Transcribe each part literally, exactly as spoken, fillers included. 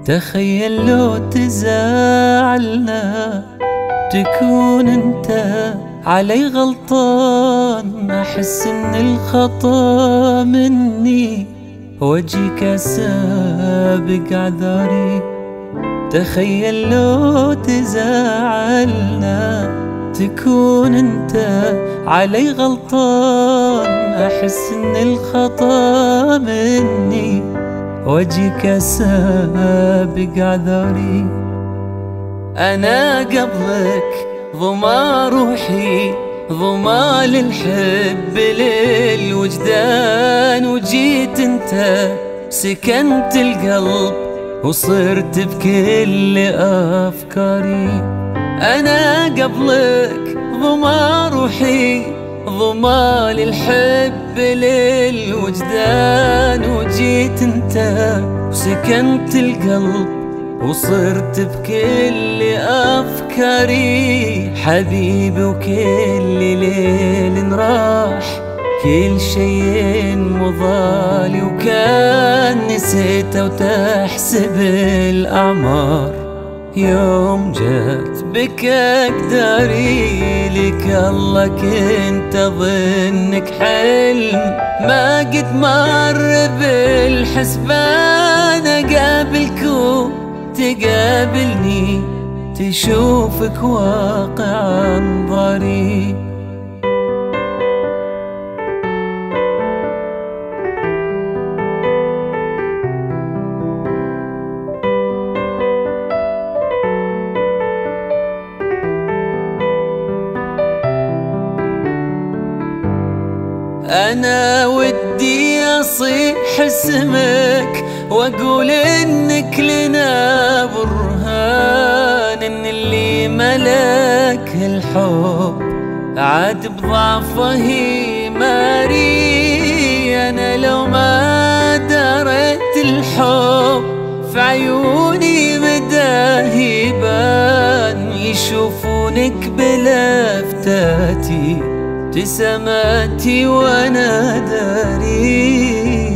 تخيل لو تزعلنا تكون انت علي غلطان، احس ان الخطا مني واجيك سابق عذاري. تخيل لو تزعلنا تكون انت علي غلطان، احس ان الخطا مني واجيك سابق عذاري. انا قبلك ضما روحي، ضما للحب للوجدان، وجيت انت سكنت القلب وصرت بكل افكاري. انا قبلك ضما روحي، ضما للحب للوجدان، وجيت انت وسكنت القلب وصرت بكل أفكاري. حبيبي وكل ليل راح كل شيء مضالي، وكان نسيته وتحسب الأعمار. يوم جات بك أقداري لك الله كنت أظنك حلم، ما قد مر بالحسبان أقابلك تقابلني تشوفك واقع انظاري. أنا ودي أصيح اسمك وأقول إنك لنا برهان، إن اللي ملك الحب عاد بضعفه ماري. أنا لو ما دريت الحب في عيوني مداه يبان، يشوفونك بلفتاتي ابتساماتي وانا داري.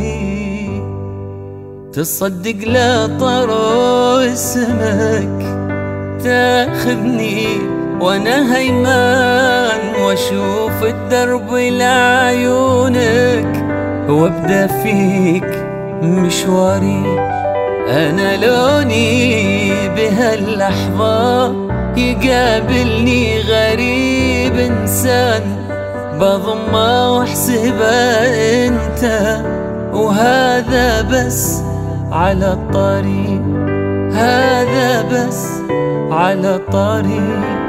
تصدق لا طرو اسمك تاخذني وانا هيمان، واشوف الدرب لعيونك وابدا فيك مشواري. انا لوني بهاللحظة يقابلني غريب انسان، بضمه واحسبه انت، وهذا بس على الطريق، هذا بس على الطريق.